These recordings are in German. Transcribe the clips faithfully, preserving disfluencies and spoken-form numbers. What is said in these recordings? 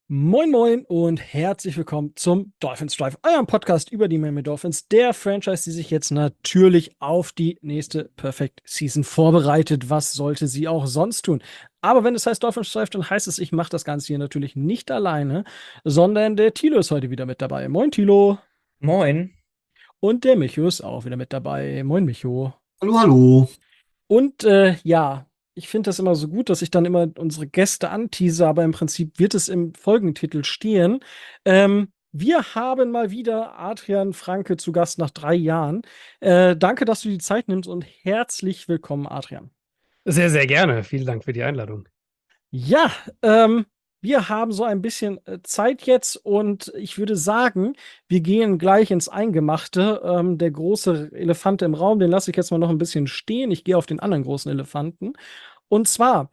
Moin Moin und herzlich willkommen zum Dolphins Drive, eurem Podcast über die Miami Dolphins, der Franchise, die sich jetzt natürlich auf die nächste Perfect Season vorbereitet. Was sollte sie auch sonst tun? Aber wenn es heißt Dolphins Drive, dann heißt es, ich mache das Ganze hier natürlich nicht alleine, sondern der Thilo ist heute wieder mit dabei. Moin Thilo. Moin. Und der Micho ist auch wieder mit dabei. Moin Micho. Hallo, hallo. Und äh, ja, ich finde das immer so gut, dass ich dann immer unsere Gäste antease, aber im Prinzip wird es im Folgentitel stehen. Ähm, wir haben mal wieder Adrian Franke zu Gast nach drei Jahren. Äh, danke, dass du die Zeit nimmst und herzlich willkommen, Adrian. Sehr, sehr gerne. Vielen Dank für die Einladung. Ja, ähm, wir haben so ein bisschen äh, Zeit jetzt und ich würde sagen, wir gehen gleich ins Eingemachte. Ähm, der große Elefant im Raum, den lasse ich jetzt mal noch ein bisschen stehen. Ich gehe auf den anderen großen Elefanten. Und zwar,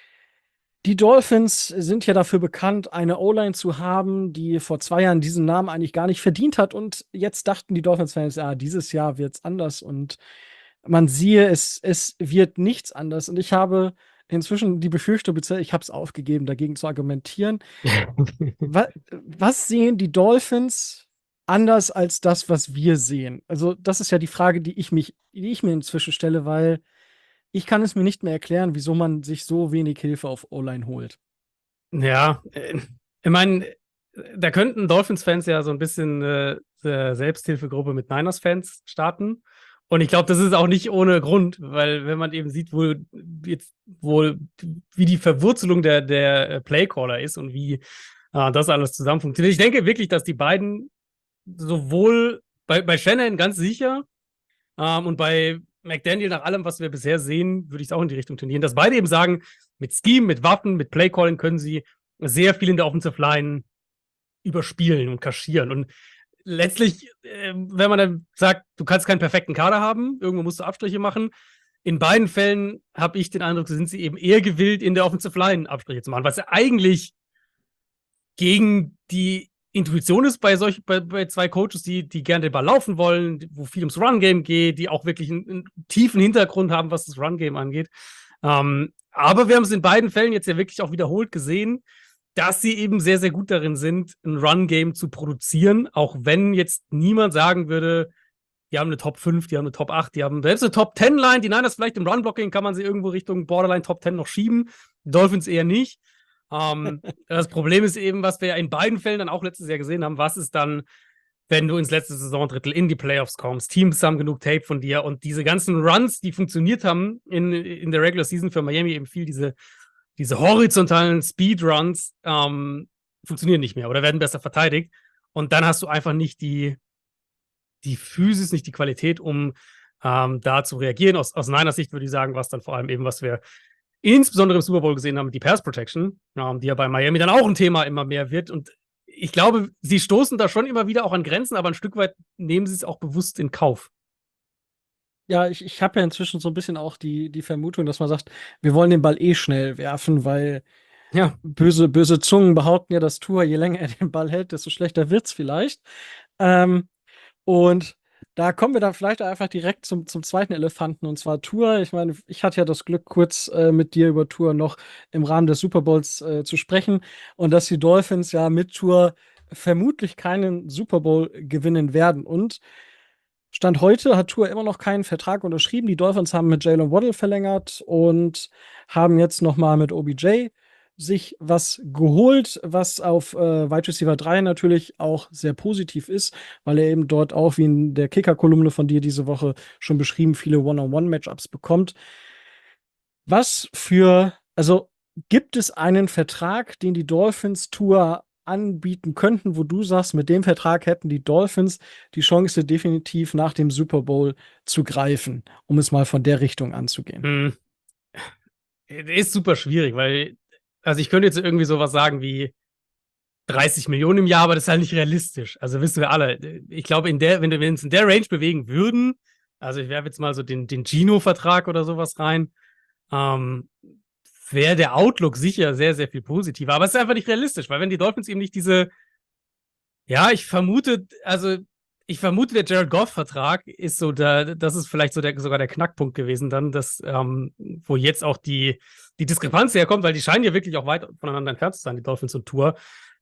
die Dolphins sind ja dafür bekannt, eine O-Line zu haben, die vor zwei Jahren diesen Namen eigentlich gar nicht verdient hat. Und jetzt dachten die Dolphins-Fans, ja, dieses Jahr wird es anders. Und man siehe, es, es wird nichts anders. Und ich habe inzwischen die Befürchtung, ich habe es aufgegeben, dagegen zu argumentieren. Was, was sehen die Dolphins anders als das, was wir sehen? Also, das ist ja die Frage, die ich mich, die ich mir inzwischen stelle, weil ich kann es mir nicht mehr erklären, wieso man sich so wenig Hilfe auf O-Line holt. Ja, äh, ich meine, da könnten Dolphins-Fans ja so ein bisschen äh, äh, Selbsthilfegruppe mit Niners-Fans starten. Und ich glaube, das ist auch nicht ohne Grund, weil wenn man eben sieht, wo jetzt wohl wie die Verwurzelung der, der äh, Playcaller ist und wie äh, das alles zusammen funktioniert. Ich denke wirklich, dass die beiden sowohl bei, bei Shanahan ganz sicher ähm, und bei McDaniel, nach allem, was wir bisher sehen, würde ich es auch in die Richtung tendieren, dass beide eben sagen, mit Scheme, mit Waffen, mit Playcalling können sie sehr viel in der Offensive Line überspielen und kaschieren. Und letztlich, äh, wenn man dann sagt, du kannst keinen perfekten Kader haben, irgendwo musst du Abstriche machen. In beiden Fällen habe ich den Eindruck, sind sie eben eher gewillt, in der Offensive Line Abstriche zu machen, was ja eigentlich gegen die Intuition ist bei solch, bei, bei zwei Coaches, die, die gerne den Ball laufen wollen, wo viel ums Run-Game geht, die auch wirklich einen, einen tiefen Hintergrund haben, was das Run-Game angeht. Ähm, aber wir haben es in beiden Fällen jetzt ja wirklich auch wiederholt gesehen, dass sie eben sehr, sehr gut darin sind, ein Run-Game zu produzieren, auch wenn jetzt niemand sagen würde, die haben eine Top fünf, die haben eine Top acht, die haben selbst eine Top zehn Line, die Niners vielleicht im Run-Blocking kann man sie irgendwo Richtung Borderline Top zehn noch schieben, die Dolphins eher nicht. Ähm, das Problem ist eben, was wir ja in beiden Fällen dann auch letztes Jahr gesehen haben, was ist dann, wenn du ins letzte Saisondrittel in die Playoffs kommst, Teams haben genug Tape von dir und diese ganzen Runs, die funktioniert haben in, in der Regular Season für Miami eben viel, diese, diese horizontalen Speedruns ähm, funktionieren nicht mehr oder werden besser verteidigt und dann hast du einfach nicht die, die Physis, nicht die Qualität, um ähm, da zu reagieren. Aus, aus meiner Sicht würde ich sagen, was dann vor allem eben, was wir insbesondere im Super Bowl gesehen haben, die Pass Protection, ähm, die ja bei Miami dann auch ein Thema immer mehr wird. Und ich glaube, sie stoßen da schon immer wieder auch an Grenzen, aber ein Stück weit nehmen sie es auch bewusst in Kauf. Ja, ich, ich habe ja inzwischen so ein bisschen auch die, die Vermutung, dass man sagt, wir wollen den Ball eh schnell werfen, weil Ja, böse, böse Zungen behaupten ja, dass Tua, je länger er den Ball hält, desto schlechter wird's vielleicht. Ähm, Und da kommen wir dann vielleicht einfach direkt zum, zum zweiten Elefanten, und zwar Tour. Ich meine, ich hatte ja das Glück, kurz äh, mit dir über Tour noch im Rahmen des Super Bowls äh, zu sprechen und dass die Dolphins ja mit Tour vermutlich keinen Super Bowl gewinnen werden. Und Stand heute hat Tour immer noch keinen Vertrag unterschrieben. Die Dolphins haben mit Jalen Waddle verlängert und haben jetzt noch mal mit O B J sich was geholt, was auf äh, Wide Receiver drei natürlich auch sehr positiv ist, weil er eben dort auch, wie in der Kicker-Kolumne von dir diese Woche schon beschrieben, viele One-on-One-Matchups bekommt. Was für, also gibt es einen Vertrag, den die Dolphins Tour anbieten könnten, wo du sagst, mit dem Vertrag hätten die Dolphins die Chance, definitiv nach dem Super Bowl zu greifen, um es mal von der Richtung anzugehen? hm, ist super schwierig, weil, also ich könnte jetzt irgendwie sowas sagen wie dreißig Millionen im Jahr, aber das ist halt nicht realistisch. Also wissen wir alle. Ich glaube, in der, wenn wir uns in der Range bewegen würden, also ich werfe jetzt mal so den, den Gino-Vertrag oder sowas rein, ähm, wäre der Outlook sicher sehr, sehr viel positiver. Aber es ist einfach nicht realistisch, weil wenn die Dolphins eben nicht diese, ja, ich vermute, also ich vermute, der Jared Goff-Vertrag ist so, da, das ist vielleicht so der, sogar der Knackpunkt gewesen dann, dass, ähm, wo jetzt auch die, die Diskrepanz herkommt, weil die scheinen ja wirklich auch weit voneinander entfernt zu sein, die Dolphins und Tour.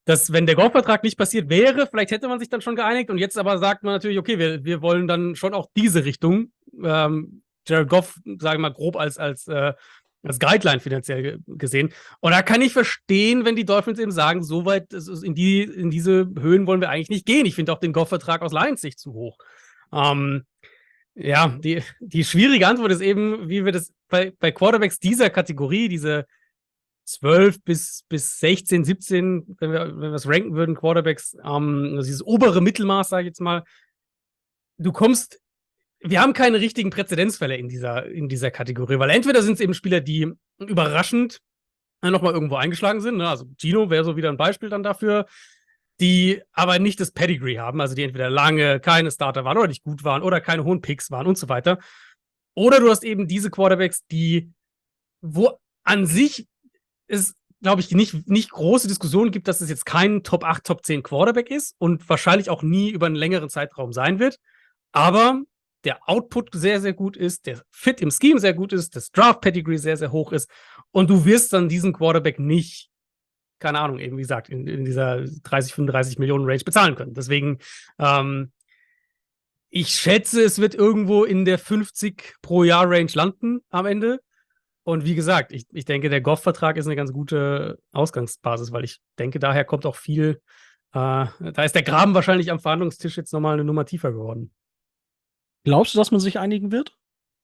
dass, wenn der Goff-Vertrag nicht passiert wäre, vielleicht hätte man sich dann schon geeinigt. Und jetzt aber sagt man natürlich, okay, wir, wir wollen dann schon auch diese Richtung. Ähm, Jared Goff, sagen wir mal, grob als, als, äh, als Guideline finanziell gesehen. Und da kann ich verstehen, wenn die Dolphins eben sagen, so weit in, die, in diese Höhen wollen wir eigentlich nicht gehen. Ich finde auch den Goff-Vertrag aus Lions Sicht zu hoch. Ähm, ja, die, die schwierige Antwort ist eben, wie wir das bei, bei Quarterbacks dieser Kategorie, diese zwölf bis, bis sechzehn, siebzehn, wenn wir, wenn wir es ranken würden, Quarterbacks, ähm, also dieses obere Mittelmaß, sage ich jetzt mal, du kommst, wir haben keine richtigen Präzedenzfälle in dieser, in dieser Kategorie, weil entweder sind es eben Spieler, die überraschend nochmal irgendwo eingeschlagen sind, ne? Also Gino wäre so wieder ein Beispiel dann dafür, die aber nicht das Pedigree haben, also die entweder lange keine Starter waren oder nicht gut waren oder keine hohen Picks waren und so weiter. Oder du hast eben diese Quarterbacks, die, wo an sich es, glaube ich, nicht, nicht große Diskussionen gibt, dass es jetzt kein Top acht, Top zehn Quarterback ist und wahrscheinlich auch nie über einen längeren Zeitraum sein wird. Aber der Output sehr, sehr gut ist, der Fit im Scheme sehr gut ist, das Draft-Pedigree sehr, sehr hoch ist und du wirst dann diesen Quarterback nicht, keine Ahnung, eben wie gesagt, in, in dieser dreißig, fünfunddreißig Millionen Range bezahlen können. Deswegen, ähm, ich schätze, es wird irgendwo in der fünfzig pro Jahr Range landen am Ende. Und wie gesagt, ich, ich denke, der Goff-Vertrag ist eine ganz gute Ausgangsbasis, weil ich denke, daher kommt auch viel, äh, da ist der Graben wahrscheinlich am Verhandlungstisch jetzt nochmal eine Nummer tiefer geworden. Glaubst du, dass man sich einigen wird?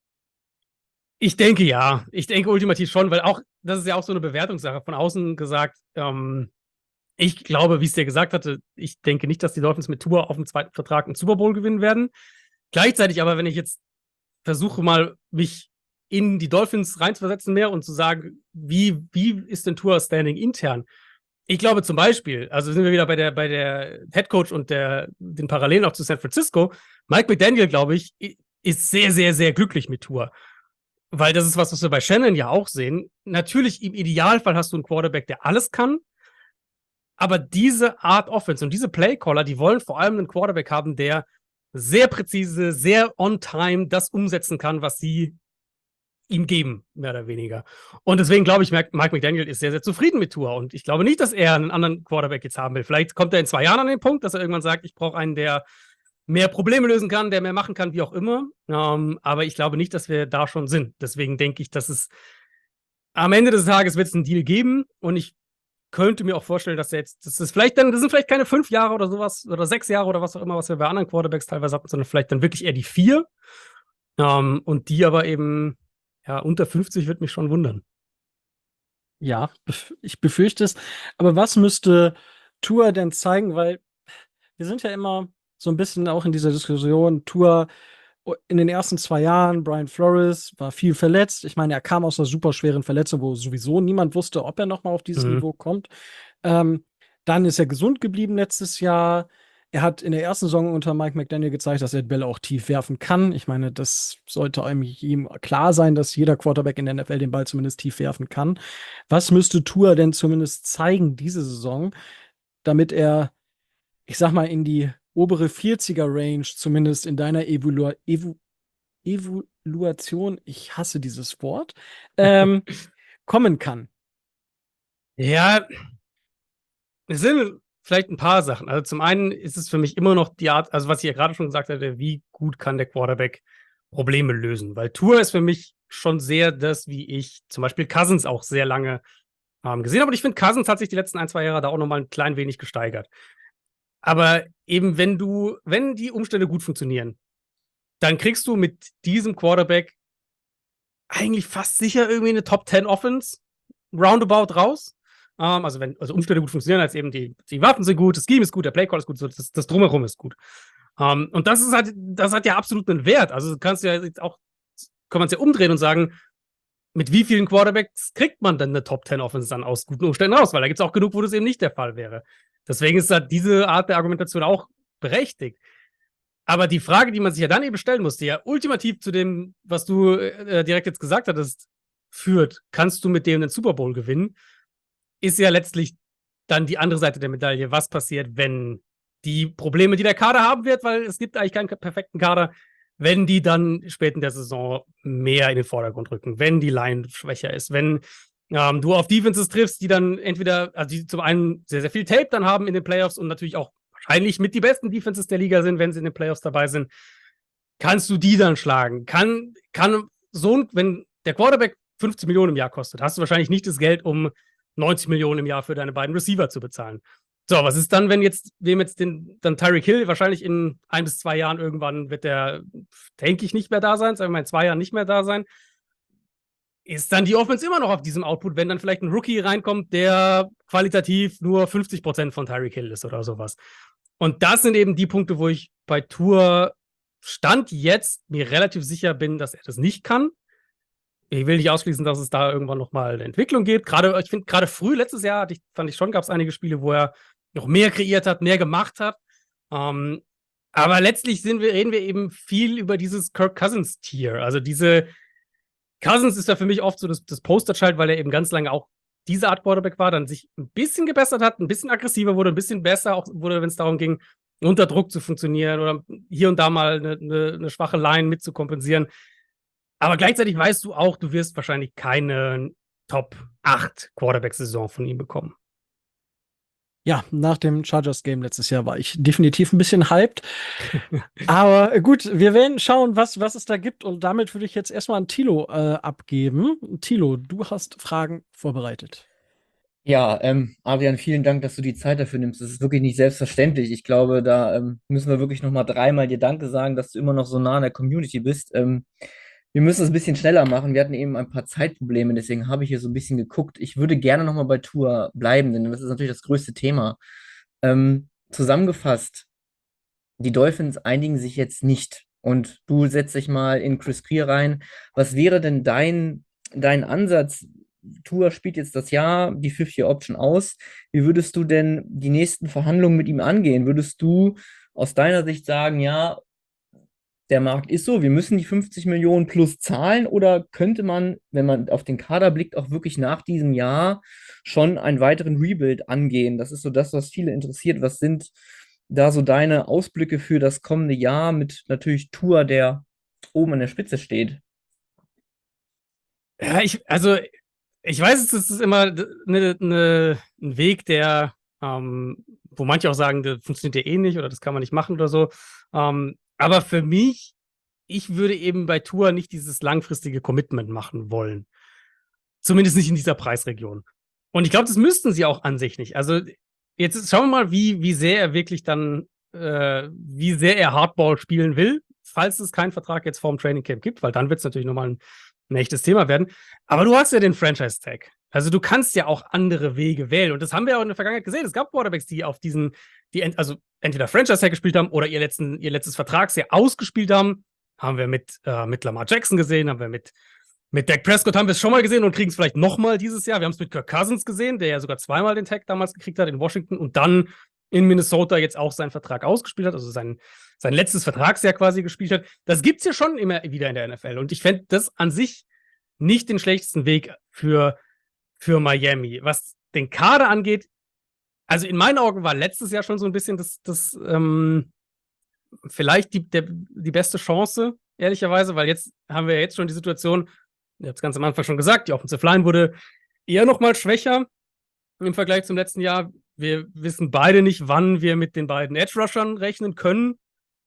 Ich denke ja. Ich denke ultimativ schon, weil auch, das ist ja auch so eine Bewertungssache. Von außen gesagt, ähm, ich glaube, wie es dir gesagt hatte, ich denke nicht, dass die Dolphins mit Tua auf dem zweiten Vertrag einen Super Bowl gewinnen werden. Gleichzeitig aber, wenn ich jetzt versuche mal, mich in die Dolphins reinzuversetzen mehr und zu sagen, wie, wie ist denn Tua Standing intern? Ich glaube zum Beispiel, also sind wir wieder bei der, bei der Head Coach und der, den Parallelen auch zu San Francisco. Mike McDaniel, glaube ich, ist sehr, sehr, sehr glücklich mit Tua. Weil das ist was, was wir bei Shannon ja auch sehen. Natürlich, im Idealfall hast du einen Quarterback, der alles kann. Aber diese Art Offense und diese Playcaller, die wollen vor allem einen Quarterback haben, der sehr präzise, sehr on-time das umsetzen kann, was sie ihm geben, mehr oder weniger. Und deswegen glaube ich, Mike McDaniel ist sehr, sehr zufrieden mit Tua. Und ich glaube nicht, dass er einen anderen Quarterback jetzt haben will. Vielleicht kommt er in zwei Jahren an den Punkt, dass er irgendwann sagt, ich brauche einen, der mehr Probleme lösen kann, der mehr machen kann, wie auch immer. Ähm, aber ich glaube nicht, dass wir da schon sind. Deswegen denke ich, dass es am Ende des Tages wird es einen Deal geben. Und ich könnte mir auch vorstellen, dass er jetzt, das ist vielleicht dann, das sind vielleicht keine fünf Jahre oder sowas oder sechs Jahre oder was auch immer, was wir bei anderen Quarterbacks teilweise hatten, sondern vielleicht dann wirklich eher die vier. Ähm, und die aber eben, ja, unter fünfzig wird mich schon wundern. Ja, ich befürchte es. Aber was müsste Tua denn zeigen? Weil wir sind ja immer so ein bisschen auch in dieser Diskussion. Tua in den ersten zwei Jahren, Brian Flores war viel verletzt. Ich meine, er kam aus einer super schweren Verletzung, wo sowieso niemand wusste, ob er noch mal auf dieses mhm. Niveau kommt. Ähm, dann ist er gesund geblieben letztes Jahr. Er hat in der ersten Saison unter Mike McDaniel gezeigt, dass er die Bälle auch tief werfen kann. Ich meine, das sollte einem ihm klar sein, dass jeder Quarterback in der N F L den Ball zumindest tief werfen kann. Was müsste Tua denn zumindest zeigen diese Saison, damit er, ich sag mal, in die obere vierziger-Range, zumindest in deiner Evolu Evu Evaluation, ich hasse dieses Wort, ähm, kommen kann? Ja, es sind vielleicht ein paar Sachen. Also zum einen ist es für mich immer noch die Art, also was ich ja gerade schon gesagt hatte, wie gut kann der Quarterback Probleme lösen? Weil Tua ist für mich schon sehr das, wie ich zum Beispiel Cousins auch sehr lange ähm, gesehen habe. Und ich finde, Cousins hat sich die letzten ein, zwei Jahre da auch noch mal ein klein wenig gesteigert. Aber eben, wenn du, wenn die Umstände gut funktionieren, dann kriegst du mit diesem Quarterback eigentlich fast sicher irgendwie eine Top zehn Offense roundabout raus. Um, also wenn also Umstände gut funktionieren, als eben die, die Waffen sind gut, das Scheme ist gut, der Playcall ist gut, so das, das Drumherum ist gut. Um, und das ist halt, das hat ja absolut einen Wert. Also du kannst ja jetzt auch, kann man es ja umdrehen und sagen, mit wie vielen Quarterbacks kriegt man denn eine Top zehn Offense dann aus guten Umständen raus? Weil da gibt es auch genug, wo das eben nicht der Fall wäre. Deswegen ist halt diese Art der Argumentation auch berechtigt. Aber die Frage, die man sich ja dann eben stellen muss, die ja ultimativ zu dem, was du äh, direkt jetzt gesagt hattest, führt, kannst du mit dem den Super Bowl gewinnen, ist ja letztlich dann die andere Seite der Medaille. Was passiert, wenn die Probleme, die der Kader haben wird, weil es gibt eigentlich keinen perfekten Kader, wenn die dann spät in der Saison mehr in den Vordergrund rücken, wenn die Line schwächer ist, wenn ähm, du auf Defenses triffst, die dann entweder, also die zum einen sehr, sehr viel Tape dann haben in den Playoffs und natürlich auch wahrscheinlich mit die besten Defenses der Liga sind, wenn sie in den Playoffs dabei sind, kannst du die dann schlagen. Kann, kann so ein, wenn der Quarterback fünfzig Millionen im Jahr kostet, hast du wahrscheinlich nicht das Geld, um neunzig Millionen im Jahr für deine beiden Receiver zu bezahlen. So, was ist dann, wenn jetzt, wem jetzt den, dann Tyreek Hill wahrscheinlich in ein bis zwei Jahren irgendwann wird der, denke ich, nicht mehr da sein, sagen wir mal in zwei Jahren nicht mehr da sein, ist dann die Offense immer noch auf diesem Output, wenn dann vielleicht ein Rookie reinkommt, der qualitativ nur fünfzig Prozent von Tyreek Hill ist oder sowas. Und das sind eben die Punkte, wo ich bei Tour Stand jetzt mir relativ sicher bin, dass er das nicht kann. Ich will nicht ausschließen, dass es da irgendwann nochmal eine Entwicklung gibt. Gerade, ich finde, gerade früh, letztes Jahr, hatte ich, fand ich schon, gab es einige Spiele, wo er noch mehr kreiert hat, mehr gemacht hat. Ähm, aber letztlich sind wir, reden wir eben viel über dieses Kirk Cousins-Tier. Also diese Cousins ist da für mich oft so das, das Posterchild, weil er eben ganz lange auch diese Art Quarterback war, dann sich ein bisschen gebessert hat, ein bisschen aggressiver wurde, ein bisschen besser auch wurde, wenn es darum ging, unter Druck zu funktionieren oder hier und da mal eine, eine, eine schwache Line mit zu kompensieren. Aber gleichzeitig weißt du auch, du wirst wahrscheinlich keine Top acht Quarterback-Saison von ihm bekommen. Ja, nach dem Chargers-Game letztes Jahr war ich definitiv ein bisschen hyped. Aber gut, wir werden schauen, was, was es da gibt. Und damit würde ich jetzt erstmal an Thilo äh, abgeben. Thilo, du hast Fragen vorbereitet. Ja, ähm, Adrian, vielen Dank, dass du die Zeit dafür nimmst. Das ist wirklich nicht selbstverständlich. Ich glaube, da ähm, müssen wir wirklich noch mal dreimal dir Danke sagen, dass du immer noch so nah an der Community bist. Ähm, wir müssen es ein bisschen schneller machen. Wir hatten eben ein paar Zeitprobleme, deswegen habe ich hier so ein bisschen geguckt. Ich würde gerne noch mal bei Tour bleiben, denn das ist natürlich das größte Thema. Ähm, zusammengefasst, die Dolphins einigen sich jetzt nicht. Und du setzt dich mal in Chris Greer rein. Was wäre denn dein, dein Ansatz? Tour spielt jetzt das Jahr die Fifth-Year-Option aus. Wie würdest du denn die nächsten Verhandlungen mit ihm angehen? Würdest du aus deiner Sicht sagen, ja, der Markt ist so, wir müssen die fünfzig Millionen plus zahlen, oder könnte man, wenn man auf den Kader blickt, auch wirklich nach diesem Jahr schon einen weiteren Rebuild angehen? Das ist so das, was viele interessiert. Was sind da so deine Ausblicke für das kommende Jahr mit natürlich Tour, der oben an der Spitze steht? Ja, ich, also, ich weiß, es ist immer ne, ne, ein Weg, der, ähm, wo manche auch sagen, das funktioniert ja eh nicht oder das kann man nicht machen oder so. Ähm, aber für mich, ich würde eben bei Tour nicht dieses langfristige Commitment machen wollen. Zumindest nicht in dieser Preisregion. Und ich glaube, das müssten sie auch an sich nicht. Also, jetzt schauen wir mal, wie, wie sehr er wirklich dann, äh, wie sehr er Hardball spielen will, falls es keinen Vertrag jetzt vorm Training Camp gibt, weil dann wird es natürlich nochmal ein, ein echtes Thema werden. Aber du hast ja den Franchise-Tag. Also du kannst ja auch andere Wege wählen. Und das haben wir ja auch in der Vergangenheit gesehen. Es gab Quarterbacks, die auf diesen, die ent, also entweder Franchise-Tag gespielt haben oder ihr, letzten, ihr letztes Vertragsjahr ausgespielt haben. Haben wir mit, äh, mit Lamar Jackson gesehen, haben wir mit, mit Dak Prescott haben wir es schon mal gesehen und kriegen es vielleicht nochmal dieses Jahr. Wir haben es mit Kirk Cousins gesehen, der ja sogar zweimal den Tag damals gekriegt hat in Washington und dann in Minnesota jetzt auch seinen Vertrag ausgespielt hat, also sein, sein letztes Vertragsjahr quasi gespielt hat. Das gibt es ja schon immer wieder in der N F L. Und ich fände das an sich nicht den schlechtesten Weg für, für Miami. Was den Kader angeht, also in meinen Augen war letztes Jahr schon so ein bisschen das, das ähm, vielleicht die, der, die beste Chance, ehrlicherweise, weil jetzt haben wir ja jetzt schon die Situation, ich habe es ganz am Anfang schon gesagt, die Offensive Line wurde eher noch mal schwächer im Vergleich zum letzten Jahr. Wir wissen beide nicht, wann wir mit den beiden Edge-Rushern rechnen können.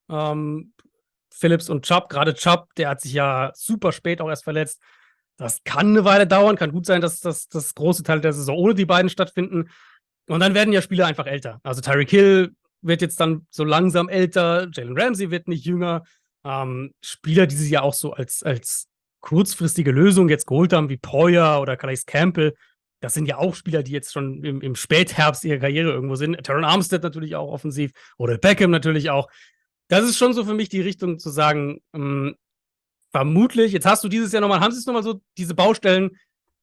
Ähm, Phillips und Chubb, gerade Chubb, der hat sich ja super spät auch erst verletzt. Das kann eine Weile dauern, kann gut sein, dass das, das große Teil der Saison ohne die beiden stattfinden. Und dann werden ja Spieler einfach älter. Also Tyreek Hill wird jetzt dann so langsam älter, Jalen Ramsey wird nicht jünger. Ähm, Spieler, die sie ja auch so als, als kurzfristige Lösung jetzt geholt haben, wie Poyer oder Calais Campbell, das sind ja auch Spieler, die jetzt schon im, im Spätherbst ihrer Karriere irgendwo sind. Teron Armstead natürlich auch offensiv oder Beckham natürlich auch. Das ist schon so für mich die Richtung zu sagen, ähm, vermutlich, jetzt hast du dieses Jahr nochmal, haben sie es nochmal so, diese Baustellen,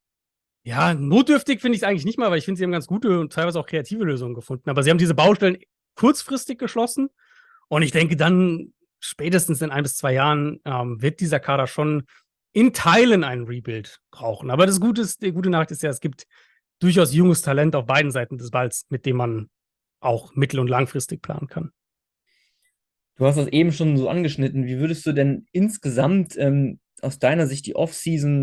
ja, notdürftig finde ich es eigentlich nicht mal, weil ich finde, sie haben ganz gute und teilweise auch kreative Lösungen gefunden. Aber sie haben diese Baustellen kurzfristig geschlossen. Und ich denke, dann spätestens in ein bis zwei Jahren ähm, wird dieser Kader schon in Teilen einen Rebuild brauchen. Aber das Gute ist, die gute Nachricht ist ja, es gibt durchaus junges Talent auf beiden Seiten des Balls, mit dem man auch mittel- und langfristig planen kann. Du hast das eben schon so angeschnitten. Wie würdest du denn insgesamt ähm, aus deiner Sicht die Offseason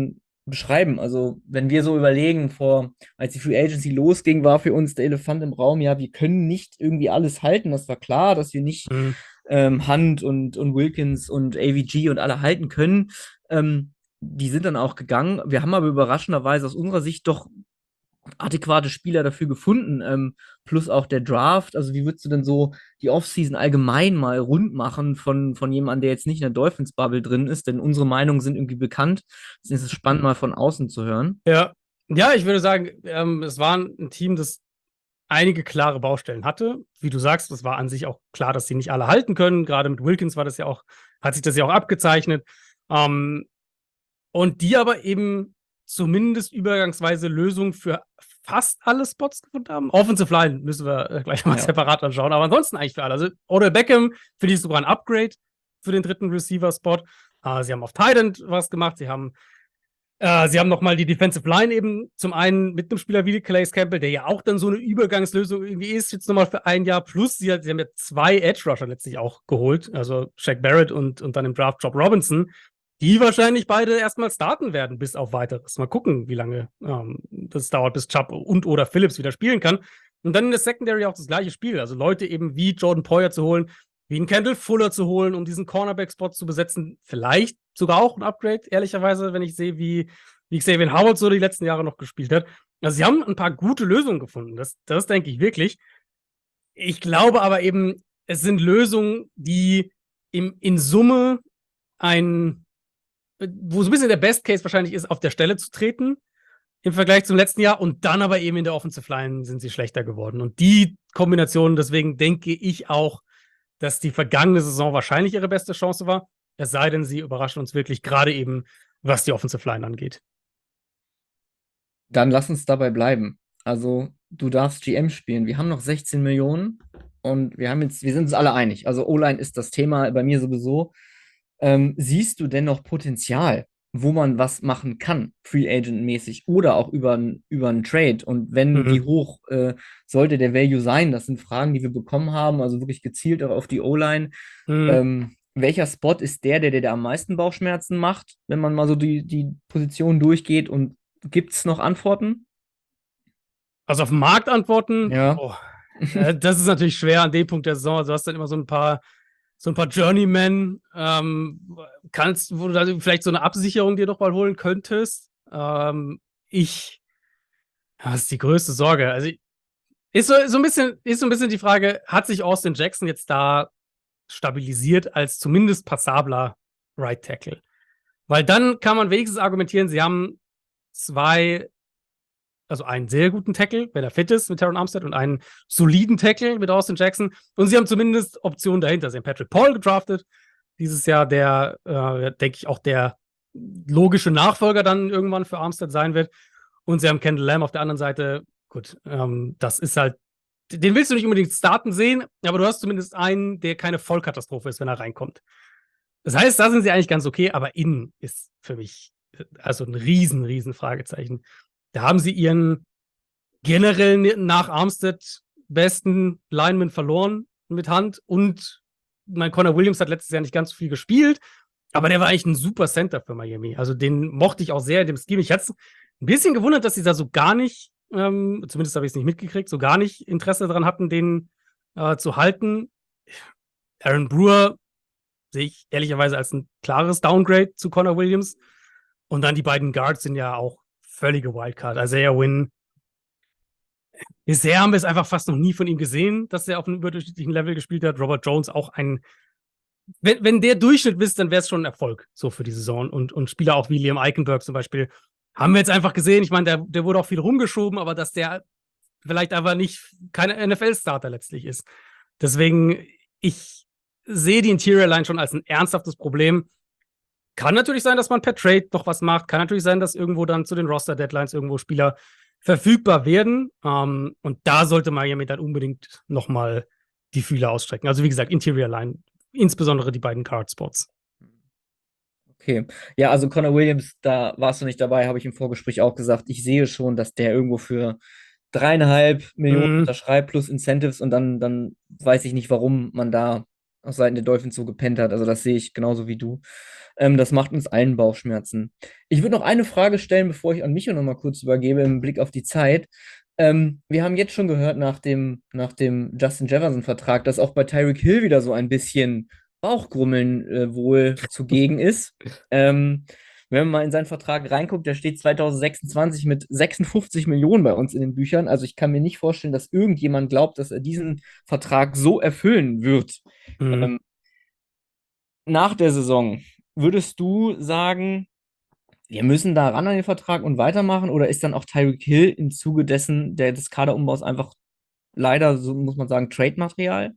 beschreiben. Also, wenn wir so überlegen, vor, als die Free Agency losging, war für uns der Elefant im Raum, ja, wir können nicht irgendwie alles halten. Das war klar, dass wir nicht Mhm. ähm, Hunt und, und Wilkins und A V G und alle halten können. Ähm, die sind dann auch gegangen. Wir haben aber überraschenderweise aus unserer Sicht doch adäquate Spieler dafür gefunden, ähm, plus auch der Draft. Also, wie würdest du denn so die Offseason allgemein mal rund machen von, von jemandem, der jetzt nicht in der Dolphins-Bubble drin ist? Denn unsere Meinungen sind irgendwie bekannt. Deswegen ist es spannend, mal von außen zu hören. Ja. Ja, ich würde sagen, ähm, es war ein Team, das einige klare Baustellen hatte. Wie du sagst, es war an sich auch klar, dass sie nicht alle halten können. Gerade mit Wilkins war das ja auch, hat sich das ja auch abgezeichnet. Ähm, und die aber eben zumindest übergangsweise Lösungen für fast alle Spots gefunden haben. Offensive Line müssen wir äh, gleich mal Ja. separat anschauen, aber ansonsten eigentlich für alle. Also Odell Beckham finde ich sogar ein Upgrade für den dritten Receiver-Spot. Äh, sie haben auf Tight End was gemacht, sie haben äh, sie haben nochmal die Defensive Line eben zum einen mit einem Spieler wie Calais Campbell, der ja auch dann so eine Übergangslösung irgendwie ist, jetzt nochmal für ein Jahr. Plus, sie, hat, sie haben ja zwei Edge-Rusher letztlich auch geholt, also Shaq Barrett und, und dann im Draft Job Robinson, die wahrscheinlich beide erstmal starten werden, bis auf weiteres. Mal gucken, wie lange ähm, das dauert, bis Chubb und oder Phillips wieder spielen kann. Und dann in der Secondary auch das gleiche Spiel. Also Leute eben wie Jordan Poyer zu holen, wie einen Kendall Fuller zu holen, um diesen Cornerback-Spot zu besetzen. Vielleicht sogar auch ein Upgrade, ehrlicherweise, wenn ich sehe, wie, wie Xavier Howard so die letzten Jahre noch gespielt hat. Also sie haben ein paar gute Lösungen gefunden. Das, das denke ich wirklich. Ich glaube aber eben, es sind Lösungen, die im, in Summe ein, wo so ein bisschen der Best Case wahrscheinlich ist, auf der Stelle zu treten im Vergleich zum letzten Jahr und dann aber eben in der Offensive Line sind sie schlechter geworden. Und die Kombination, deswegen denke ich auch, dass die vergangene Saison wahrscheinlich ihre beste Chance war. Es sei denn, sie überraschen uns wirklich, gerade eben, was die Offensive Line angeht. Dann lass uns dabei bleiben. Also, du darfst G M spielen. Wir haben noch sechzehn Millionen und wir haben jetzt, wir sind uns alle einig. Also, O-Line ist das Thema bei mir sowieso. Ähm, siehst du denn noch Potenzial, wo man was machen kann, Free Agent-mäßig oder auch über, über einen Trade? Und wenn, Mhm. wie hoch äh, sollte der Value sein? Das sind Fragen, die wir bekommen haben, also wirklich gezielt auch auf die O-Line. Mhm. Ähm, welcher Spot ist der, der dir am meisten Bauchschmerzen macht, wenn man mal so die, die Position durchgeht? Und gibt es noch Antworten? Also auf den Markt antworten, Ja. oh, äh, das ist natürlich schwer an dem Punkt der Saison. Also du hast dann immer so ein paar, so ein paar Journeymen, ähm, kannst, wo du da vielleicht so eine Absicherung dir doch mal holen könntest. Ähm, ich, das ist die größte Sorge. Also ist so, so ein bisschen, ist so ein bisschen die Frage, hat sich Austin Jackson jetzt da stabilisiert als zumindest passabler Right Tackle? Weil dann kann man wenigstens argumentieren, sie haben zwei, also einen sehr guten Tackle, wenn er fit ist, mit Terron Armstead und einen soliden Tackle mit Austin Jackson. Und sie haben zumindest Optionen dahinter. Sie haben Patrick Paul gedraftet dieses Jahr, der, äh, denke ich, auch der logische Nachfolger dann irgendwann für Armstead sein wird. Und sie haben Kendall Lamb auf der anderen Seite. Gut, ähm, das ist halt, den willst du nicht unbedingt starten sehen, aber du hast zumindest einen, der keine Vollkatastrophe ist, wenn er reinkommt. Das heißt, da sind sie eigentlich ganz okay, aber innen ist für mich also ein riesen, riesen Fragezeichen. Da haben sie ihren generell nach Armstead besten Lineman verloren mit Hand und mein Connor Williams hat letztes Jahr nicht ganz so viel gespielt, aber der war eigentlich ein super Center für Miami. Also den mochte ich auch sehr in dem Scheme. Ich hatte es ein bisschen gewundert, dass sie da so gar nicht, ähm, zumindest habe ich es nicht mitgekriegt, so gar nicht Interesse daran hatten, den äh, zu halten. Aaron Brewer sehe ich ehrlicherweise als ein klares Downgrade zu Connor Williams. Und dann die beiden Guards sind ja auch völlige Wildcard. Isaiah Wynn. Bisher haben wir es einfach fast noch nie von ihm gesehen, dass er auf einem überdurchschnittlichen Level gespielt hat. Robert Jones auch ein. Wenn, wenn der Durchschnitt ist, dann wäre es schon ein Erfolg so für die Saison. Und, und Spieler auch wie Liam Eichenberg zum Beispiel haben wir jetzt einfach gesehen. Ich meine, der, der wurde auch viel rumgeschoben, aber dass der vielleicht aber nicht kein N F L-Starter letztlich ist. Deswegen, ich sehe die Interior Line schon als ein ernsthaftes Problem. Kann natürlich sein, dass man per Trade noch was macht. Kann natürlich sein, dass irgendwo dann zu den Roster-Deadlines irgendwo Spieler verfügbar werden. Ähm, und da sollte Miami dann unbedingt nochmal die Fühler ausstrecken. Also wie gesagt, Interior Line, insbesondere die beiden Card-Spots. Okay. Ja, also Connor Williams, da warst du nicht dabei, habe ich im Vorgespräch auch gesagt. Ich sehe schon, dass der irgendwo für dreieinhalb Millionen Mhm. unterschreibt plus Incentives und dann, dann weiß ich nicht, warum man da auf Seiten der Dolphins so gepennt hat. Also das sehe ich genauso wie du. Ähm, das macht uns allen Bauchschmerzen. Ich würde noch eine Frage stellen, bevor ich an Micho noch mal kurz übergebe, im Blick auf die Zeit. Ähm, wir haben jetzt schon gehört nach dem, nach dem Justin Jefferson-Vertrag, dass auch bei Tyreek Hill wieder so ein bisschen Bauchgrummeln äh, wohl zugegen ist. Ähm, wenn man mal in seinen Vertrag reinguckt, der steht zwanzig sechsundzwanzig mit sechsundfünfzig Millionen bei uns in den Büchern. Also ich kann mir nicht vorstellen, dass irgendjemand glaubt, dass er diesen Vertrag so erfüllen wird. Mhm. Ähm, nach der Saison, würdest du sagen, wir müssen da ran an den Vertrag und weitermachen? Oder ist dann auch Tyreek Hill im Zuge dessen, der, des Kaderumbaus einfach leider, so muss man sagen, Trade-Material?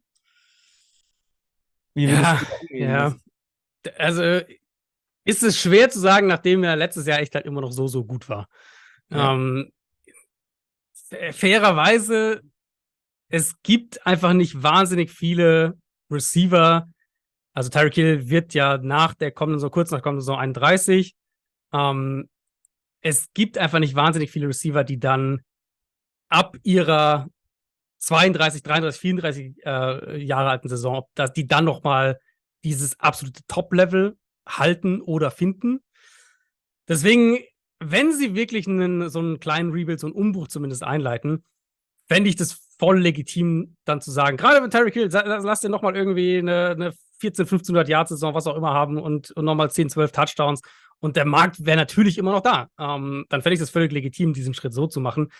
Wie würdest Ja, du da umgehen? ja. Was, Also ist es schwer zu sagen, nachdem er letztes Jahr echt halt immer noch so, so gut war. ja. Ähm, fairerweise, es gibt einfach nicht wahnsinnig viele Receiver. Also Tyreek Hill wird ja nach der kommenden, so kurz nach kommenden Saison einunddreißig. Ähm, es gibt einfach nicht wahnsinnig viele Receiver, die dann ab ihrer zweiunddreißig, dreiunddreißig, vierunddreißig äh, Jahre alten Saison, dass die dann noch mal dieses absolute Top-Level halten oder finden. Deswegen, wenn sie wirklich einen, so einen kleinen Rebuild, so einen Umbruch zumindest einleiten, fände ich das voll legitim, dann zu sagen, gerade wenn Tyreek Hill, lass dir noch mal irgendwie eine, eine vierzehn, fünfzehnhundert Yard Saison, was auch immer haben und, und noch mal zehn, zwölf Touchdowns und der Markt wäre natürlich immer noch da. Ähm, dann fände ich das völlig legitim, diesen Schritt so zu machen.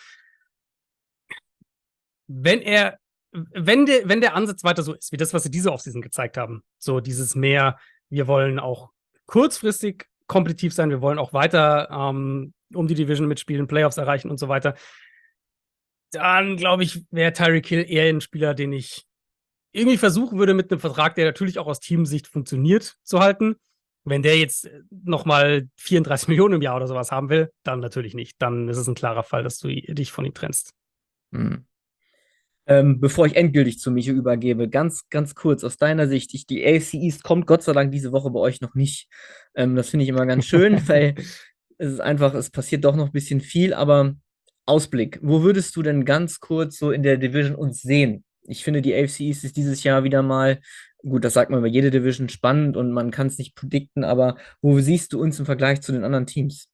Wenn er, wenn der, wenn der Ansatz weiter so ist, wie das, was sie diese Offseason gezeigt haben, so dieses mehr, wir wollen auch kurzfristig kompetitiv sein, wir wollen auch weiter ähm, um die Division mitspielen, Playoffs erreichen und so weiter, dann glaube ich, wäre Tyreek Hill eher ein Spieler, den ich irgendwie versuchen würde, mit einem Vertrag, der natürlich auch aus Teamsicht funktioniert, zu halten. Wenn der jetzt nochmal vierunddreißig Millionen im Jahr oder sowas haben will, dann natürlich nicht. Dann ist es ein klarer Fall, dass du dich von ihm trennst. Hm. Ähm, bevor ich endgültig zu Micho übergebe, ganz, ganz kurz aus deiner Sicht, ich, die A F C East kommt Gott sei Dank diese Woche bei euch noch nicht. Ähm, das finde ich immer ganz schön, weil es ist einfach, es passiert doch noch ein bisschen viel, aber Ausblick, wo würdest du denn ganz kurz so in der Division uns sehen? Ich finde, die A F C East ist dieses Jahr wieder mal, gut, das sagt man über jede Division, spannend und man kann es nicht predikten, aber wo siehst du uns im Vergleich zu den anderen Teams?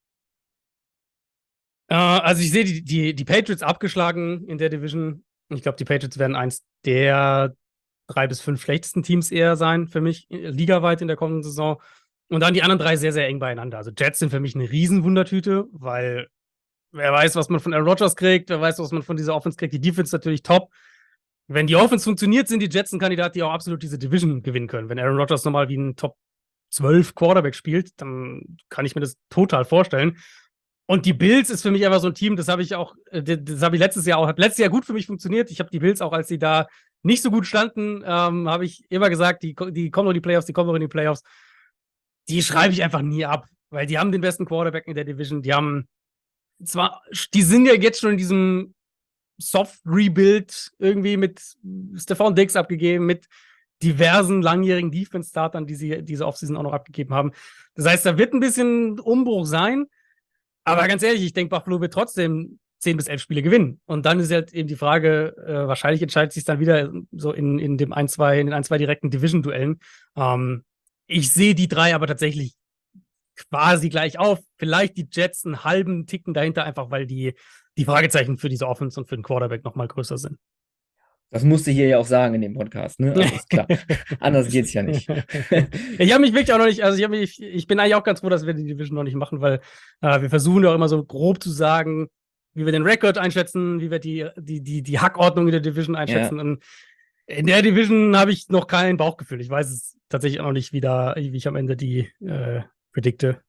Äh, also ich sehe die, die, die Patriots abgeschlagen in der Division. Ich glaube, die Patriots werden eins der drei bis fünf schlechtesten Teams eher sein für mich, äh, ligaweit in der kommenden Saison. Und dann die anderen drei sehr, sehr eng beieinander. Also Jets sind für mich eine Riesenwundertüte, weil wer weiß, was man von Aaron Rodgers kriegt, wer weiß, was man von dieser Offense kriegt. Die Defense ist natürlich top. Wenn die Offense funktioniert, sind die Jets ein Kandidat, die auch absolut diese Division gewinnen können. Wenn Aaron Rodgers nochmal wie ein Top zwölf Quarterback spielt, dann kann ich mir das total vorstellen. Und die Bills ist für mich einfach so ein Team, das habe ich auch, das habe ich letztes Jahr auch, hat letztes Jahr gut für mich funktioniert. Ich habe die Bills auch, als sie da nicht so gut standen, ähm, habe ich immer gesagt, die, die kommen noch in die Playoffs, die kommen noch in die Playoffs. Die schreibe ich einfach nie ab, weil die haben den besten Quarterback in der Division. Die haben zwar, die sind ja jetzt schon in diesem Soft-Rebuild irgendwie mit Stephon Diggs abgegeben, mit diversen langjährigen Defense-Startern, die sie diese Offseason auch noch abgegeben haben. Das heißt, da wird ein bisschen Umbruch sein. Aber ganz ehrlich, ich denke, Buffalo wird trotzdem zehn bis elf Spiele gewinnen. Und dann ist halt eben die Frage, äh, wahrscheinlich entscheidet sich dann wieder so in, in dem ein, zwei, in den ein, zwei direkten Division-Duellen. Ähm, ich sehe die drei aber tatsächlich quasi gleich auf. Vielleicht die Jets einen halben Ticken dahinter, einfach weil die, die Fragezeichen für diese Offense und für den Quarterback noch mal größer sind. Das musste ich hier ja auch sagen in dem Podcast, ne? Also ist klar. Anders geht's ja nicht. Ich habe mich wirklich auch noch nicht, also ich, mich, ich bin eigentlich auch ganz froh, dass wir die Division noch nicht machen, weil äh, wir versuchen ja auch immer so grob zu sagen, wie wir den Rekord einschätzen, wie wir die, die, die, die Hackordnung in der Division einschätzen. Ja. Und in der Division habe ich noch kein Bauchgefühl. Ich weiß es tatsächlich auch noch nicht, wie, da, wie ich am Ende die äh, predikte.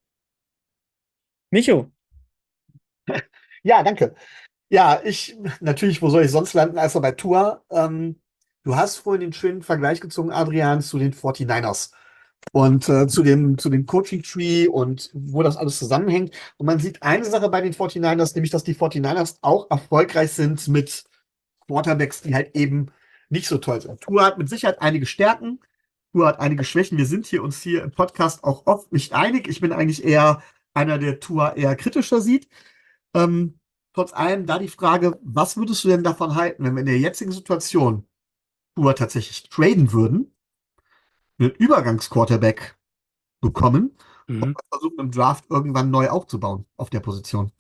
Micho. Ja, danke. Ja, ich, natürlich, wo soll ich sonst landen, als bei Tua? Ähm, du hast vorhin den schönen Vergleich gezogen, Adrian, zu den forty-niners und äh, zu dem, zu dem Coaching-Tree und wo das alles zusammenhängt. Und man sieht eine Sache bei den forty-niners, nämlich, dass die forty-niners auch erfolgreich sind mit Quarterbacks, die halt eben nicht so toll sind. Tua hat mit Sicherheit einige Stärken, Tua hat einige Schwächen. Wir sind hier uns hier im Podcast auch oft nicht einig. Ich bin eigentlich eher einer, der Tua eher kritischer sieht. Ähm, Trotz allem da die Frage, was würdest du denn davon halten, wenn wir in der jetzigen Situation Tua tatsächlich traden würden, einen Übergangsquarterback bekommen und Mhm. versuchen im Draft irgendwann neu aufzubauen auf der Position.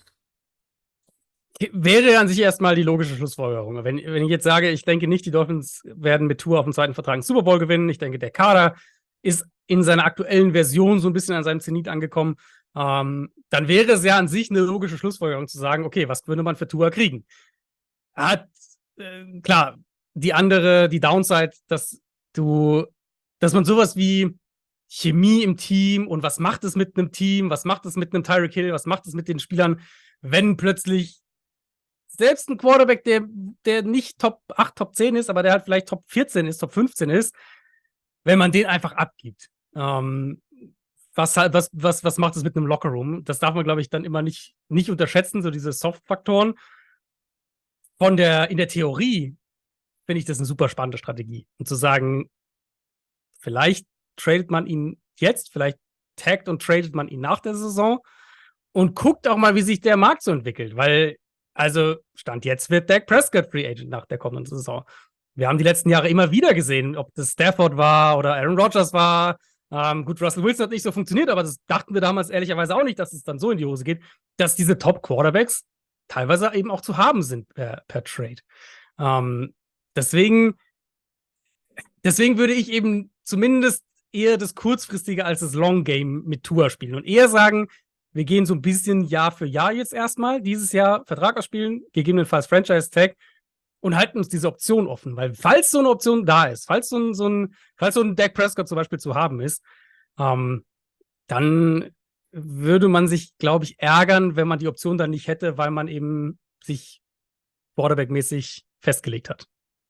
Wäre an sich erstmal die logische Schlussfolgerung. Wenn, wenn ich jetzt sage, ich denke nicht, die Dolphins werden mit Tour auf dem zweiten Vertrag einen Super Bowl gewinnen. Ich denke, der Kader ist in seiner aktuellen Version so ein bisschen an seinem Zenit angekommen. Ähm, dann wäre es ja an sich eine logische Schlussfolgerung zu sagen, okay, was würde man für Tour kriegen? Er hat, äh, klar, die andere, die Downside, dass du, dass man sowas wie Chemie im Team und was macht es mit einem Team, was macht es mit einem Tyreek Hill, was macht es mit den Spielern, wenn plötzlich selbst ein Quarterback, der, der nicht Top acht, Top zehn ist, aber der halt vielleicht Top vierzehn ist, Top fünfzehn ist, wenn man den einfach abgibt. Ähm, was, halt, was, was, was macht es mit einem Lockerroom? Das darf man, glaube ich, dann immer nicht, nicht unterschätzen, so diese Soft-Faktoren. Von der, in der Theorie finde ich das eine super spannende Strategie. Und zu sagen, vielleicht tradet man ihn jetzt, vielleicht taggt und tradet man ihn nach der Saison und guckt auch mal, wie sich der Markt so entwickelt, weil also Stand jetzt wird Dak Prescott Free Agent nach der kommenden Saison. Wir haben die letzten Jahre immer wieder gesehen, ob das Stafford war oder Aaron Rodgers war. Ähm, gut, Russell Wilson hat nicht so funktioniert, aber das dachten wir damals ehrlicherweise auch nicht, dass es dann so in die Hose geht, dass diese Top-Quarterbacks teilweise eben auch zu haben sind per, per Trade. Ähm, deswegen, deswegen würde ich eben zumindest eher das Kurzfristige als das Long Game mit Tua spielen und eher sagen, wir gehen so ein bisschen Jahr für Jahr jetzt erstmal, dieses Jahr Vertrag ausspielen, gegebenenfalls Franchise-Tag und halten uns diese Option offen. Weil falls so eine Option da ist, falls so ein, so ein, falls so ein Dak Prescott zum Beispiel zu haben ist, ähm, dann würde man sich, glaube ich, ärgern, wenn man die Option dann nicht hätte, weil man eben sich Quarterback-mäßig festgelegt hat.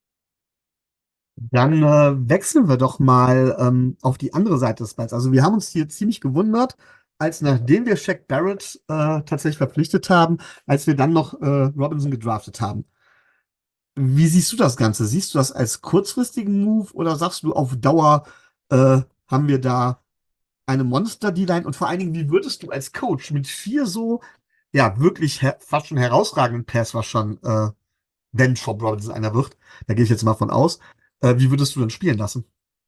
Dann äh, wechseln wir doch mal ähm, auf die andere Seite des Balls. Also wir haben uns hier ziemlich gewundert, als nachdem wir Shaq Barrett äh, tatsächlich verpflichtet haben, als wir dann noch äh, Robinson gedraftet haben. Wie siehst du das Ganze? Siehst du das als kurzfristigen Move oder sagst du, auf Dauer äh, haben wir da eine Monster-D-Line? Und vor allen Dingen, wie würdest du als Coach mit vier so, ja, wirklich her- fast schon herausragenden Pass-Rushern, äh, wenn Rob Robinson einer wird, da gehe ich jetzt mal von aus, äh, wie würdest du dann spielen lassen?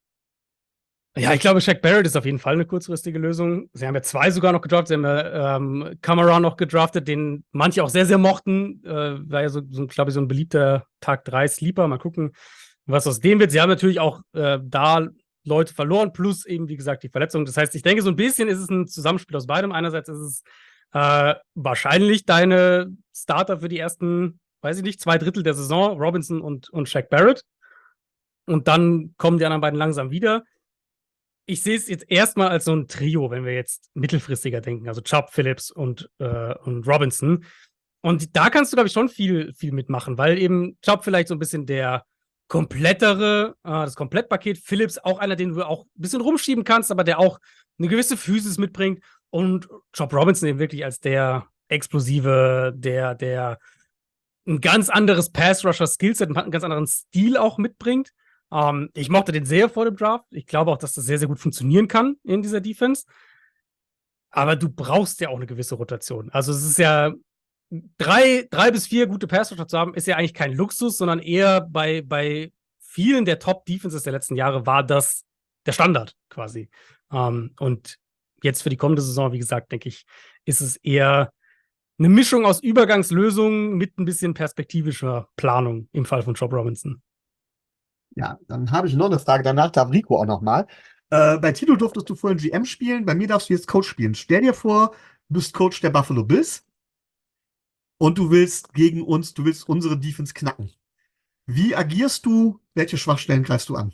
Ja, ich glaube, Shaq Barrett ist auf jeden Fall eine kurzfristige Lösung. Sie haben ja zwei sogar noch gedraftet. Sie haben ja ähm, Kamara noch gedraftet, den manche auch sehr, sehr mochten. Äh, war ja so, so glaube ich, so ein beliebter Tag drei Sleeper. Mal gucken, was aus dem wird. Sie haben natürlich auch äh, da Leute verloren, plus eben, wie gesagt, die Verletzung. Das heißt, ich denke, so ein bisschen ist es ein Zusammenspiel aus beidem. Einerseits ist es äh, wahrscheinlich deine Starter für die ersten, weiß ich nicht, zwei Drittel der Saison, Robinson und, und Shaq Barrett. Und dann kommen die anderen beiden langsam wieder. Ich sehe es jetzt erstmal als so ein Trio, wenn wir jetzt mittelfristiger denken, also Chubb, Phillips und, äh, und Robinson. Und da kannst du, glaube ich, schon viel, viel mitmachen, weil eben Chubb vielleicht so ein bisschen der komplettere, äh, das Komplettpaket, Phillips auch einer, den du auch ein bisschen rumschieben kannst, aber der auch eine gewisse Physis mitbringt und Chubb Robinson eben wirklich als der explosive, der, der ein ganz anderes Pass-Rusher-Skillset, einen ganz anderen Stil auch mitbringt. Ähm, ich mochte den sehr vor dem Draft. Ich glaube auch, dass das sehr, sehr gut funktionieren kann in dieser Defense. Aber du brauchst ja auch eine gewisse Rotation. Also es ist ja drei, drei bis vier gute Pass-Rusher zu haben, ist ja eigentlich kein Luxus, sondern eher bei, bei vielen der Top-Defenses der letzten Jahre war das der Standard quasi. Ähm, und jetzt für die kommende Saison, wie gesagt, denke ich, ist es eher eine Mischung aus Übergangslösungen mit ein bisschen perspektivischer Planung im Fall von Job Robinson. Ja, dann habe ich noch eine Frage. Danach darf Rico auch noch mal. Äh, bei Tito durftest du vorhin G M spielen. Bei mir darfst du jetzt Coach spielen. Stell dir vor, du bist Coach der Buffalo Bills und du willst gegen uns, du willst unsere Defense knacken. Wie agierst du? Welche Schwachstellen greifst du an?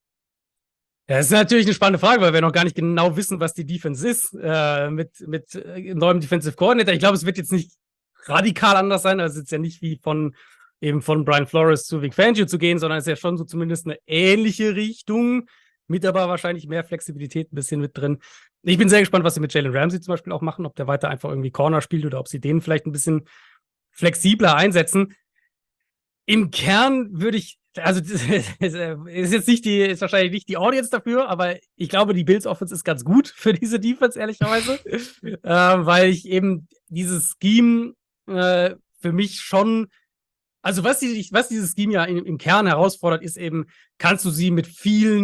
Ja, das ist natürlich eine spannende Frage, weil wir noch gar nicht genau wissen, was die Defense ist äh, mit, mit äh, neuem Defensive Coordinator. Ich glaube, es wird jetzt nicht radikal anders sein. Also es ist ja nicht wie von eben von Brian Flores zu Vic Fangio zu gehen, sondern es ist ja schon so zumindest eine ähnliche Richtung, mit aber wahrscheinlich mehr Flexibilität ein bisschen mit drin. Ich bin sehr gespannt, was sie mit Jalen Ramsey zum Beispiel auch machen, ob der weiter einfach irgendwie Corner spielt oder ob sie den vielleicht ein bisschen flexibler einsetzen. Im Kern würde ich, also ist jetzt nicht die, ist wahrscheinlich nicht die Audience dafür, aber ich glaube, die Bills Offense ist ganz gut für diese Defense, ehrlicherweise, äh, weil ich eben dieses Scheme äh, für mich schon, also was, die, was dieses Scheme ja im, im Kern herausfordert, ist eben, kannst du sie mit vielen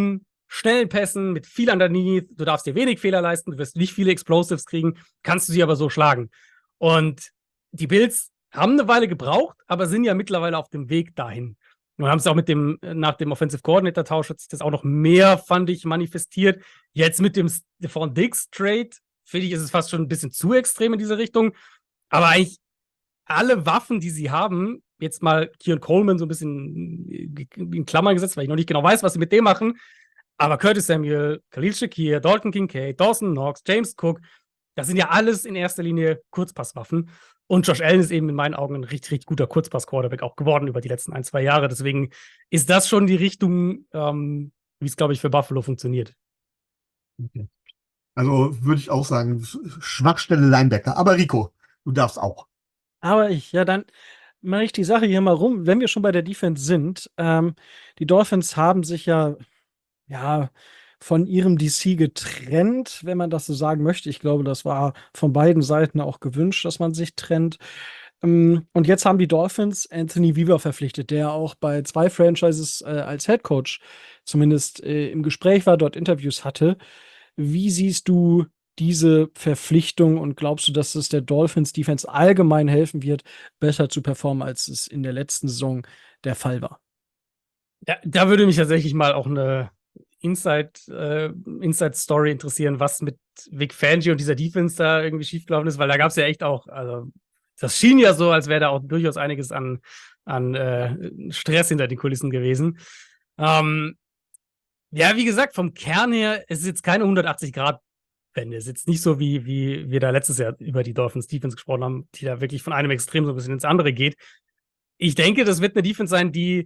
schnellen Pässen, mit viel Underneath. Du darfst dir wenig Fehler leisten, du wirst nicht viele Explosives kriegen, kannst du sie aber so schlagen. Und die Bills haben eine Weile gebraucht, aber sind ja mittlerweile auf dem Weg dahin. Und haben es auch mit dem, nach dem Offensive Coordinator-Tausch hat sich das auch noch mehr, fand ich, manifestiert. Jetzt mit dem Stephon Diggs-Trade, finde ich, ist es fast schon ein bisschen zu extrem in diese Richtung. Aber eigentlich alle Waffen, die sie haben, jetzt mal Keon Coleman so ein bisschen in Klammern gesetzt, weil ich noch nicht genau weiß, was sie mit dem machen. Aber Curtis Samuel, Khalil Shakir, Dalton Kincaid, Dawson Knox, James Cook, das sind ja alles in erster Linie Kurzpasswaffen. Und Josh Allen ist eben in meinen Augen ein richtig, richtig guter Kurzpass-Quarterback auch geworden über die letzten ein, zwei Jahre. Deswegen ist das schon die Richtung, ähm, wie es, glaube ich, für Buffalo funktioniert. Okay. Also würde ich auch sagen, Schwachstelle Linebacker. Aber Rico, du darfst auch. Aber ich, ja, dann mache ich die Sache hier mal rum. Wenn wir schon bei der Defense sind, ähm, die Dolphins haben sich ja, ja, von ihrem D C getrennt, wenn man das so sagen möchte. Ich glaube, das war von beiden Seiten auch gewünscht, dass man sich trennt. Ähm, und jetzt haben die Dolphins Anthony Weaver verpflichtet, der auch bei zwei Franchises äh, als Head Coach zumindest äh, im Gespräch war, dort Interviews hatte. Wie siehst du diese Verpflichtung und glaubst du, dass es der Dolphins Defense allgemein helfen wird, besser zu performen, als es in der letzten Saison der Fall war? Ja, da würde mich tatsächlich mal auch eine Inside, äh, Inside Story interessieren, was mit Vic Fangio und dieser Defense da irgendwie schiefgelaufen ist, weil da gab es ja echt auch, also das schien ja so, als wäre da auch durchaus einiges an, an äh, Stress hinter den Kulissen gewesen. Ähm, ja, wie gesagt, vom Kern her, es ist jetzt keine hundertachtzig-Grad-Wende. Es ist jetzt nicht so, wie, wie wir da letztes Jahr über die Dolphins Defense gesprochen haben, die da wirklich von einem Extrem so ein bisschen ins andere geht. Ich denke, das wird eine Defense sein, die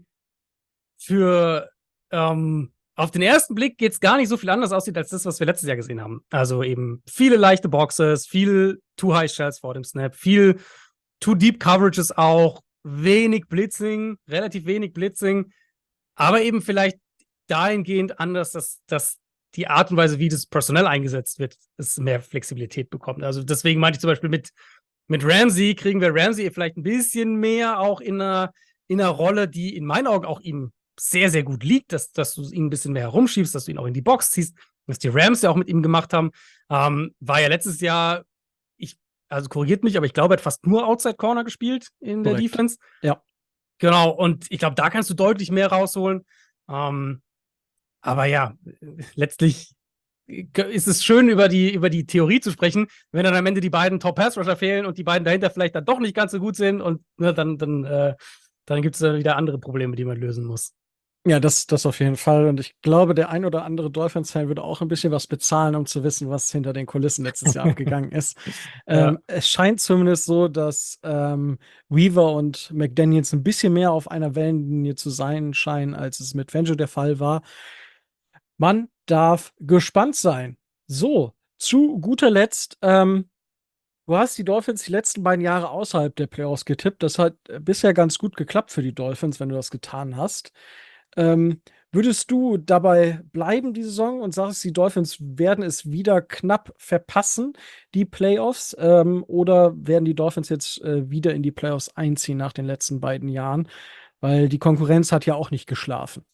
für ähm, auf den ersten Blick jetzt gar nicht so viel anders aussieht als das, was wir letztes Jahr gesehen haben. Also eben viele leichte Boxes, viel Too-High-Shells vor dem Snap, viel Too-Deep-Coverages auch, wenig Blitzing, relativ wenig Blitzing, aber eben vielleicht dahingehend anders, dass, dass die Art und Weise, wie das personell eingesetzt wird, es mehr Flexibilität bekommt. Also deswegen meinte ich zum Beispiel mit, mit Ramsey, kriegen wir Ramsey vielleicht ein bisschen mehr auch in einer, in einer Rolle, die in meinen Augen auch ihm sehr, sehr gut liegt, dass, dass du ihn ein bisschen mehr herumschiebst, dass du ihn auch in die Box ziehst, was die Rams ja auch mit ihm gemacht haben. Ähm, war ja letztes Jahr, ich, also korrigiert mich, aber ich glaube, er hat fast nur Outside Corner gespielt in der Korrekt. Defense. Ja. Genau, und ich glaube, da kannst du deutlich mehr rausholen. Ähm, aber ja, letztlich ist es schön, über die, über die Theorie zu sprechen, wenn dann am Ende die beiden Top-Pass-Rusher fehlen und die beiden dahinter vielleicht dann doch nicht ganz so gut sind und ne, dann, dann, äh, dann gibt es dann wieder andere Probleme, die man lösen muss. Ja, das, das auf jeden Fall. Und ich glaube, der ein oder andere Dolphins-Fan würde auch ein bisschen was bezahlen, um zu wissen, was hinter den Kulissen letztes Jahr abgegangen ist. Ja. Ähm, es scheint zumindest so, dass ähm, Weaver und McDaniels ein bisschen mehr auf einer Wellenlinie zu sein scheinen, als es mit Fangio der Fall war. Man darf gespannt sein. So, zu guter Letzt, ähm, du hast die Dolphins die letzten beiden Jahre außerhalb der Playoffs getippt. Das hat äh, bisher ganz gut geklappt für die Dolphins, wenn du das getan hast. Ähm, würdest du dabei bleiben die Saison und sagst, die Dolphins werden es wieder knapp verpassen, die Playoffs? Ähm, oder werden die Dolphins jetzt äh, wieder in die Playoffs einziehen nach den letzten beiden Jahren? Weil die Konkurrenz hat ja auch nicht geschlafen.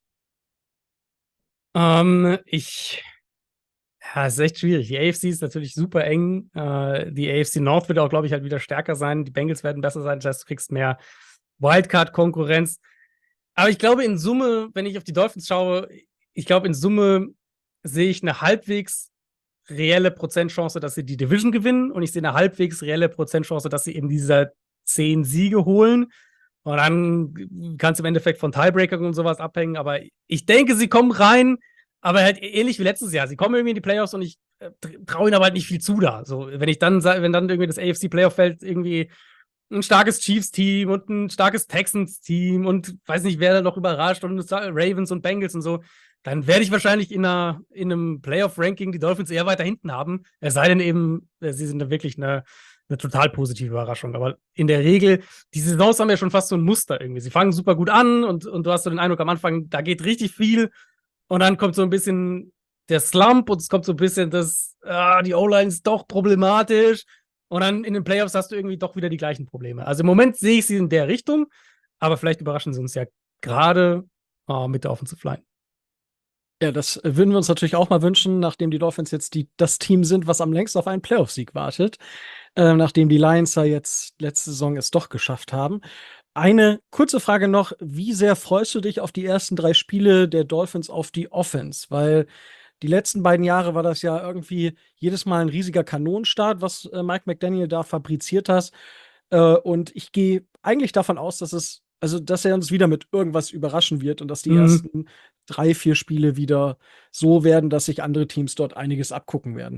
Ähm, ich, ja, es ist echt schwierig. Die A F C ist natürlich super eng. Äh, die A F C North wird auch, glaube ich, halt wieder stärker sein. Die Bengals werden besser sein. Das heißt, du kriegst mehr Wildcard-Konkurrenz. Aber ich glaube, in Summe, wenn ich auf die Dolphins schaue, ich glaube, in Summe sehe ich eine halbwegs reelle Prozentchance, dass sie die Division gewinnen. Und ich sehe eine halbwegs reelle Prozentchance, dass sie eben diese zehn Siege holen. Und dann kann es im Endeffekt von Tiebreakern und sowas abhängen. Aber ich denke, sie kommen rein, aber halt ähnlich wie letztes Jahr. Sie kommen irgendwie in die Playoffs und ich äh, traue ihnen aber halt nicht viel zu da. So, wenn ich dann, wenn dann irgendwie das A F C-Playoff-Feld irgendwie ein starkes Chiefs-Team und ein starkes Texans-Team und weiß nicht, wer da noch überrascht und Ravens und Bengals und so, dann werde ich wahrscheinlich in, einer, in einem Playoff-Ranking die Dolphins eher weiter hinten haben. Es sei denn eben, sie sind da wirklich eine, eine total positive Überraschung. Aber in der Regel, die Saisons haben ja schon fast so ein Muster irgendwie. Sie fangen super gut an und, und du hast so den Eindruck am Anfang, da geht richtig viel und dann kommt so ein bisschen der Slump und es kommt so ein bisschen das, ah, die O-Line ist doch problematisch. Und dann in den Playoffs hast du irgendwie doch wieder die gleichen Probleme. Also im Moment sehe ich sie in der Richtung, aber vielleicht überraschen sie uns ja gerade äh, mit der Offensive Line. Ja, das äh, würden wir uns natürlich auch mal wünschen, nachdem die Dolphins jetzt die, das Team sind, was am längst auf einen Playoff-Sieg wartet. Äh, nachdem die Lions ja jetzt letzte Saison es doch geschafft haben. Eine kurze Frage noch: Wie sehr freust du dich auf die ersten drei Spiele der Dolphins auf die Offense? Weil die letzten beiden Jahre war das ja irgendwie jedes Mal ein riesiger Kanonenstart, was äh, Mike McDaniel da fabriziert hat. Äh, und ich gehe eigentlich davon aus, dass es, also dass er uns wieder mit irgendwas überraschen wird und dass die Mhm. ersten drei, vier Spiele wieder so werden, dass sich andere Teams dort einiges abgucken werden.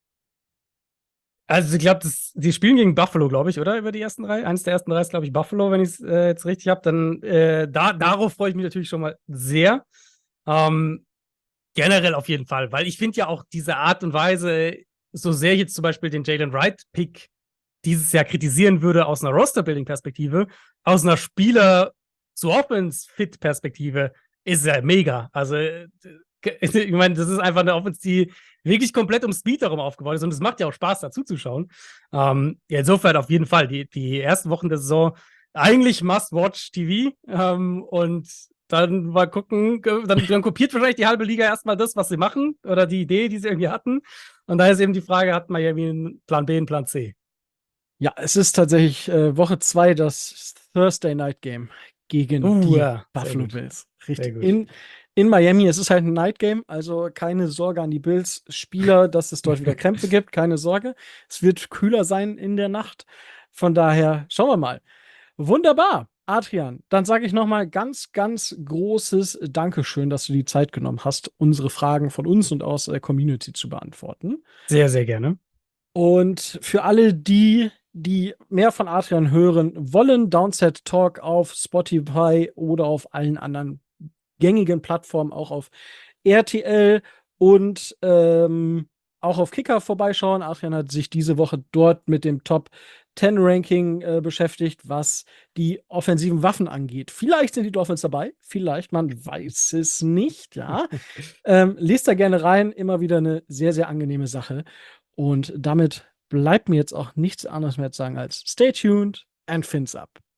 Also ich glaube, die spielen gegen Buffalo, glaube ich, oder? Über die ersten drei. Eines der ersten drei ist, glaube ich, Buffalo, wenn ich es äh, jetzt richtig habe. Dann äh, da, darauf freue ich mich natürlich schon mal sehr. Ähm, generell auf jeden Fall, weil ich finde ja auch diese Art und Weise, so sehr ich jetzt zum Beispiel den Jalen Wright-Pick dieses Jahr kritisieren würde aus einer Roster-Building-Perspektive, aus einer Spieler-zu-Offense-Fit-Perspektive ist er mega. Also äh, ich meine, das ist einfach eine Offense, die wirklich komplett um Speed darum aufgebaut ist und es macht ja auch Spaß, dazu zu schauen. Ähm, ja, insofern auf jeden Fall die, die ersten Wochen der Saison eigentlich Must-Watch-T V ähm, und dann mal gucken, dann, dann kopiert wahrscheinlich die halbe Liga erstmal das, was sie machen oder die Idee, die sie irgendwie hatten. Und da ist eben die Frage, hat Miami einen Plan B, einen Plan C? Ja, es ist tatsächlich äh, Woche zwei das Thursday Night Game gegen Uh, die ja, sehr Buffalo gut. Bills. Sehr Richtig. gut. In, in Miami, es ist halt ein Night Game, also keine Sorge an die Bills-Spieler, dass es dort wieder Krämpfe gibt, keine Sorge. Es wird kühler sein in der Nacht. Von daher schauen wir mal. Wunderbar, Adrian. Dann sage ich nochmal ganz, ganz großes Dankeschön, dass du die Zeit genommen hast, unsere Fragen von uns und aus der Community zu beantworten. Sehr, sehr gerne. Und für alle die, die mehr von Adrian hören wollen, Downset Talk auf Spotify oder auf allen anderen gängigen Plattformen, auch auf R T L und ähm, auch auf Kicker vorbeischauen. Adrian hat sich diese Woche dort mit dem Top zehn Ranking äh, beschäftigt, was die offensiven Waffen angeht. Vielleicht sind die Dolphins dabei, vielleicht, man weiß es nicht, ja. ähm, lest da gerne rein, immer wieder eine sehr, sehr angenehme Sache. Und damit bleibt mir jetzt auch nichts anderes mehr zu sagen als stay tuned and fins up.